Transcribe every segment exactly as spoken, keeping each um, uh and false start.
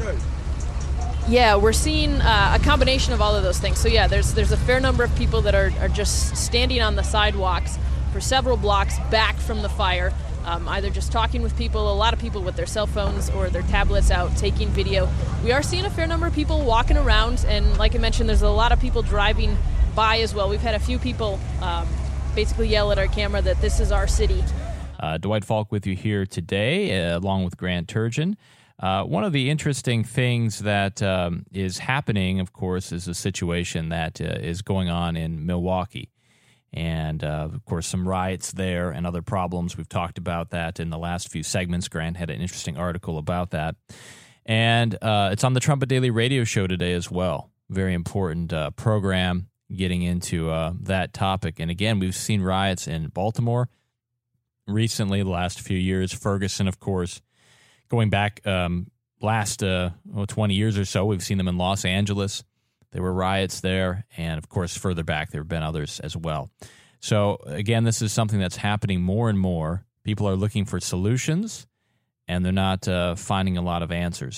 Yeah, we're seeing uh, a combination of all of those things. So yeah, there's there's a fair number of people that are, are just standing on the sidewalks for several blocks back from the fire, um, either just talking with people, a lot of people with their cell phones or their tablets out taking video. We are seeing a fair number of people walking around, and like I mentioned, there's a lot of people driving by as well. We've had a few people um, basically yell at our camera that this is our city. Uh, Dwight Falk with you here today, uh, along with Grant Turgeon. Uh, one of the interesting things that um, is happening, of course, is a situation that uh, is going on in Milwaukee. And, uh, of course, some riots there and other problems. We've talked about that in the last few segments. Grant had an interesting article about that. And uh, it's on the Trumpet Daily Radio Show today as well. Very important uh, program getting into uh, that topic. And, again, we've seen riots in Baltimore recently, the last few years. Ferguson, of course. Going back um, last uh, well, twenty years or so, we've seen them in Los Angeles. There were riots there, and of course, further back, there have been others as well. So, again, this is something that's happening more and more. People are looking for solutions, and they're not uh, finding a lot of answers.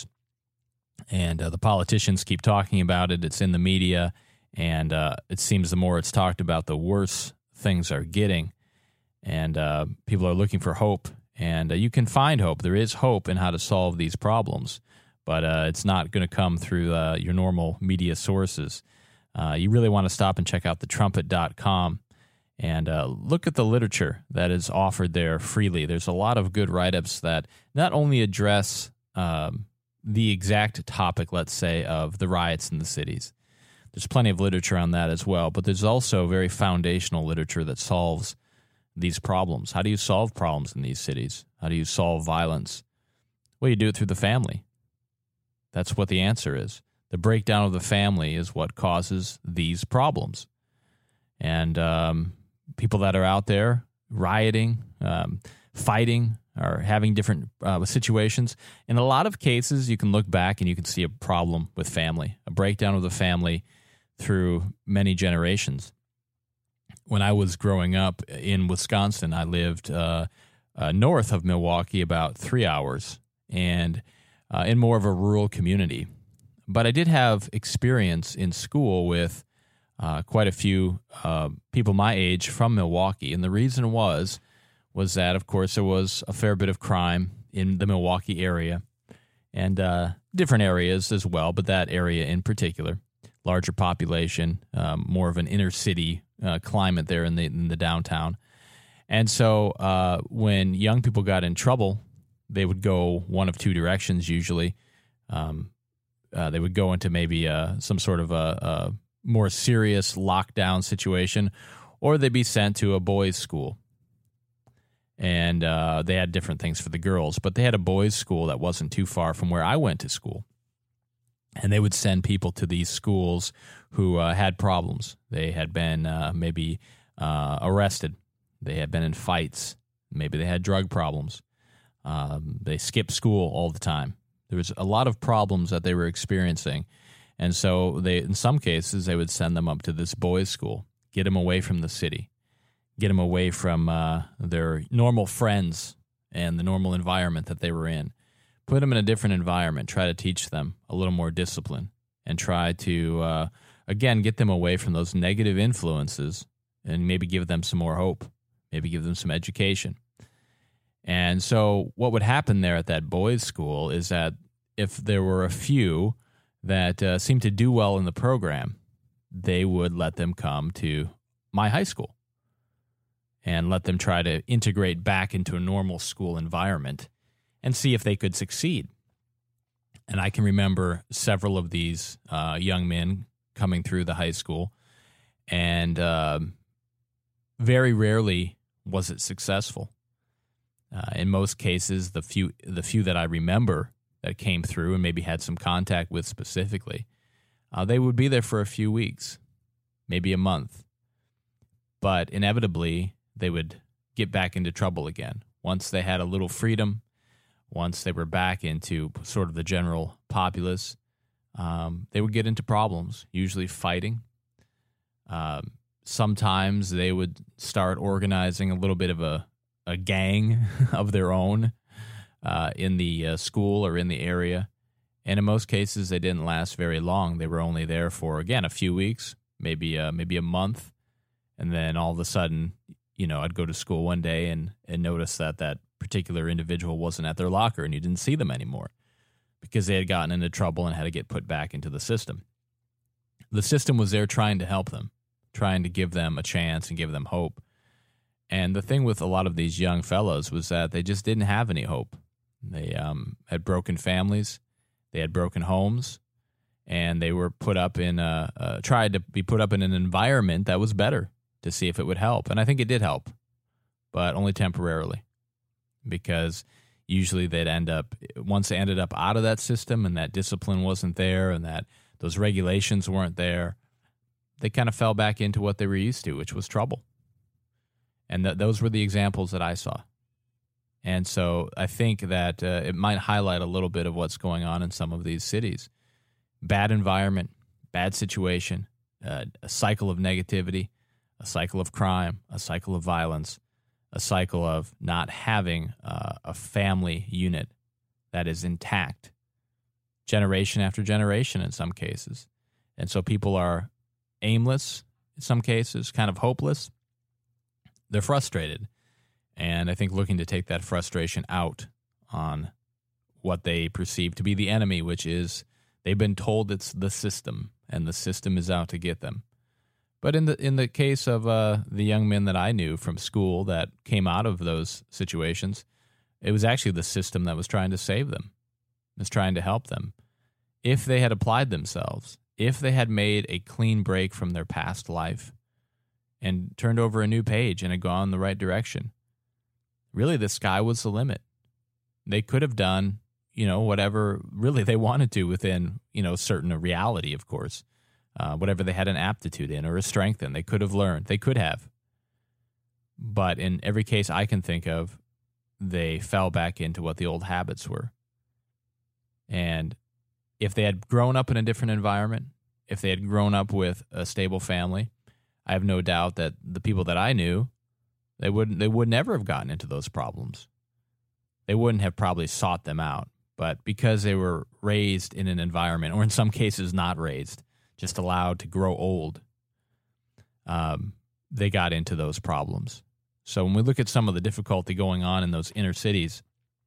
And uh, the politicians keep talking about it. It's in the media, and uh, it seems the more it's talked about, the worse things are getting. And uh, people are looking for hope. And uh, you can find hope. There is hope in how to solve these problems, but uh, it's not going to come through uh, your normal media sources. Uh, you really want to stop and check out the trumpet dot com and uh, look at the literature that is offered there freely. There's a lot of good write-ups that not only address um, the exact topic, let's say, of the riots in the cities. There's plenty of literature on that as well, but there's also very foundational literature that solves these problems. How do you solve problems in these cities? How do you solve violence? Well, you do it through the family. That's what the answer is. The breakdown of the family is what causes these problems. And um, people that are out there rioting, um, fighting, or having different uh, situations, in a lot of cases, you can look back and you can see a problem with family, a breakdown of the family through many generations. When I was growing up in Wisconsin, I lived uh, uh, north of Milwaukee, about three hours, and uh, in more of a rural community. But I did have experience in school with uh, quite a few uh, people my age from Milwaukee, and the reason was was that, of course, there was a fair bit of crime in the Milwaukee area, and uh, different areas as well, but that area in particular, larger population, um, more of an inner city Uh, climate there in the in the downtown. And so uh, when young people got in trouble, they would go one of two directions usually. Um, uh, they would go into maybe uh, some sort of a, a more serious lockdown situation, or they'd be sent to a boys' school. And uh, they had different things for the girls, but they had a boys' school that wasn't too far from where I went to school. And they would send people to these schools who uh, had problems. They had been uh, maybe uh, arrested. They had been in fights. Maybe they had drug problems. Um, they skipped school all the time. There was a lot of problems that they were experiencing. And so they, in some cases, they would send them up to this boys' school, get them away from the city, get them away from uh, their normal friends and the normal environment that they were in. Put them in a different environment, try to teach them a little more discipline, and try to, uh, again, get them away from those negative influences and maybe give them some more hope, maybe give them some education. And so what would happen there at that boys' school is that if there were a few that uh, seemed to do well in the program, they would let them come to my high school and let them try to integrate back into a normal school environment and see if they could succeed. And I can remember several of these uh, young men coming through the high school, and uh, very rarely was it successful. Uh, in most cases, the few the few that I remember that came through and maybe had some contact with specifically, uh, they would be there for a few weeks, maybe a month. But inevitably, they would get back into trouble again. Once they had a little freedom, once they were back into sort of the general populace, um, they would get into problems, usually fighting. Um, sometimes they would start organizing a little bit of a, a gang of their own uh, in the uh, school or in the area. And in most cases, they didn't last very long. They were only there for, again, a few weeks, maybe uh, maybe a month. And then all of a sudden, you know, I'd go to school one day and, and notice that that particular individual wasn't at their locker and you didn't see them anymore because they had gotten into trouble and had to get put back into the system. The system was there trying to help them, trying to give them a chance and give them hope. And the thing with a lot of these young fellows was that they just didn't have any hope. They um, had broken families, they had broken homes, and they were put up in a, uh, tried to be put up in an environment that was better to see if it would help. And I think it did help, but only temporarily, because usually they'd end up, once they ended up out of that system and that discipline wasn't there and that those regulations weren't there, they kind of fell back into what they were used to, which was trouble. And th- those were the examples that I saw. And so I think that uh, it might highlight a little bit of what's going on in some of these cities. Bad environment, bad situation, uh, a cycle of negativity, a cycle of crime, a cycle of violence, a cycle of not having uh, a family unit that is intact, generation after generation in some cases. And so people are aimless in some cases, kind of hopeless. They're frustrated. And I think looking to take that frustration out on what they perceive to be the enemy, which is they've been told it's the system, and the system is out to get them. But in the in the case of uh, the young men that I knew from school that came out of those situations, it was actually the system that was trying to save them, was trying to help them. If they had applied themselves, if they had made a clean break from their past life and turned over a new page and had gone the right direction, really the sky was the limit. They could have done, you know, whatever really they wanted to within, you know, certain reality, of course. Uh, whatever they had an aptitude in or a strength in, they could have learned. They could have. But in every case I can think of, they fell back into what the old habits were. And if they had grown up in a different environment, if they had grown up with a stable family, I have no doubt that the people that I knew, they wouldn't, they would never have gotten into those problems. They wouldn't have probably sought them out. But because they were raised in an environment, or in some cases not raised, just allowed to grow old, um, they got into those problems. So when we look at some of the difficulty going on in those inner cities,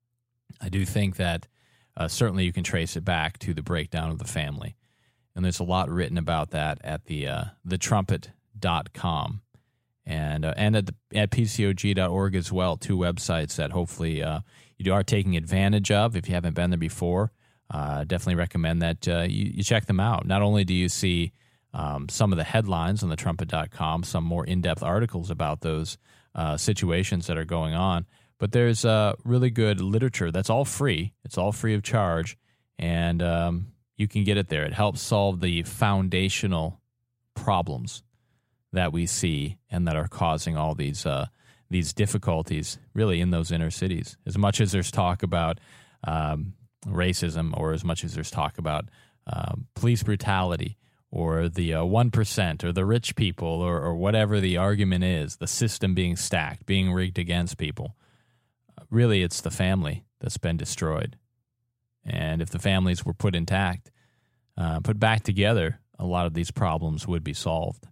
I do think that uh, certainly you can trace it back to the breakdown of the family. And there's a lot written about that at the uh, the trumpet dot com and uh, and at, the, at P C O G dot org as well, two websites that hopefully uh, you are taking advantage of if you haven't been there before. Uh, definitely recommend that uh, you, you check them out. Not only do you see um, some of the headlines on the trumpet dot com, some more in-depth articles about those uh, situations that are going on, but there's uh, really good literature that's all free. It's all free of charge, and um, you can get it there. It helps solve the foundational problems that we see and that are causing all these uh, these difficulties really in those inner cities. As much as there's talk about um, racism, or as much as there's talk about uh, police brutality, or the uh, one percent, or the rich people, or, or whatever the argument is, the system being stacked, being rigged against people, uh, really it's the family that's been destroyed. And if the families were put intact, uh, put back together, a lot of these problems would be solved.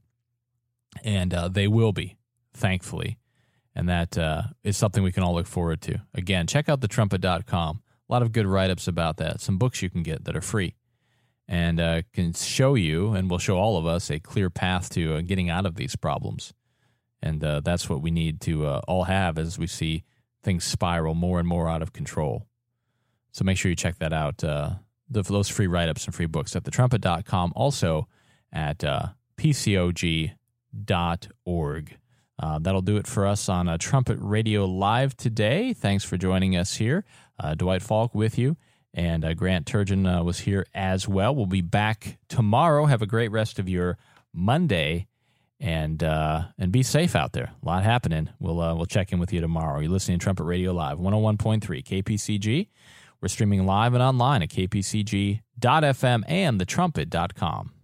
And uh, they will be, thankfully. And that uh, is something we can all look forward to. Again, check out the trumpet dot com. A lot of good write-ups about that. Some books you can get that are free and uh, can show you, and will show all of us, a clear path to uh, getting out of these problems. And uh, that's what we need to uh, all have as we see things spiral more and more out of control. So make sure you check that out, uh, the, those free write-ups and free books at the trumpet dot com, also at uh, P C O G dot org. Uh, that'll do it for us on uh, Trumpet Radio Live today. Thanks for joining us here. Uh, Dwight Falk with you, and uh, Grant Turgeon uh, was here as well. We'll be back tomorrow. Have a great rest of your Monday, and uh, and be safe out there. A lot happening. We'll uh, we'll check in with you tomorrow. You're listening to Trumpet Radio Live, one oh one point three K P C G. We're streaming live and online at K P C G dot F M and the trumpet dot com.